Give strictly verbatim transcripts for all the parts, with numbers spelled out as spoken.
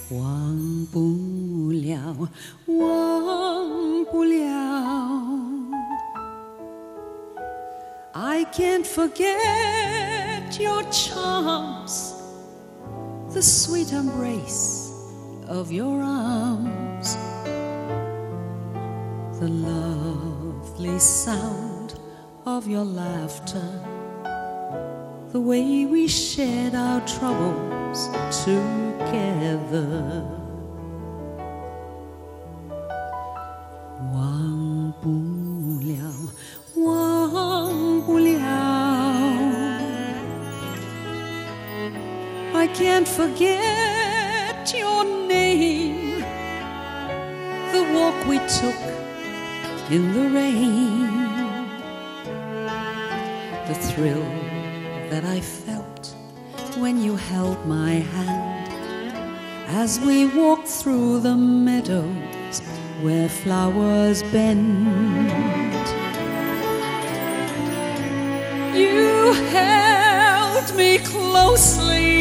忘不了，忘不了。I can't forget your charms, the sweet embrace of your arms, the lovely sound of your laughter, the way we shared our troubles together. 忘不了，忘不了。I can't forget your name, the walk we took in the rain, the thrill that I felt when you held my hand as we walked through the meadows where flowers bend. You held me closely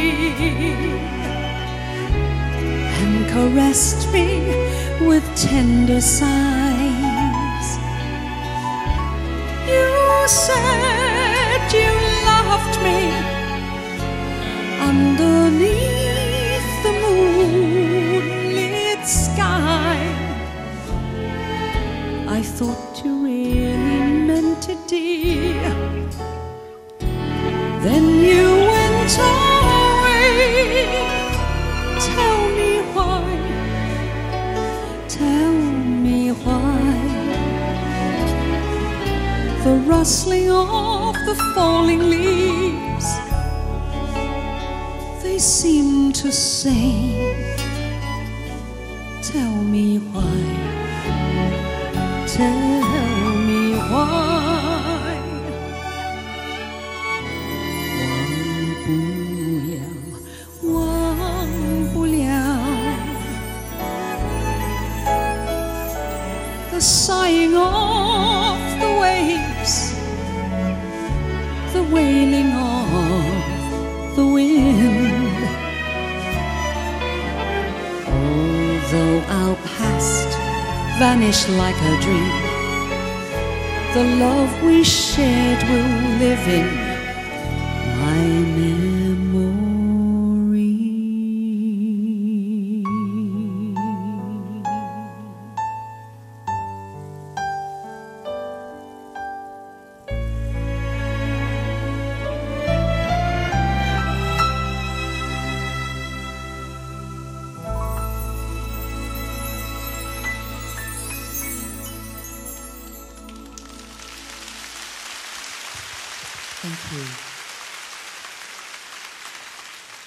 and caressed me with tender sighs. You said you loved me underneath the moonlit sky. I thought you really meant it, dear. Then you went away. Tell me why, tell me why. The rustling of the falling leaves, they seem to say, tell me why, tell me why. 忘不了，忘不了。The sighing of the waves, the wailing of the wind. Although our past vanished like a dream, the love we shared will live in my memory. Thank you.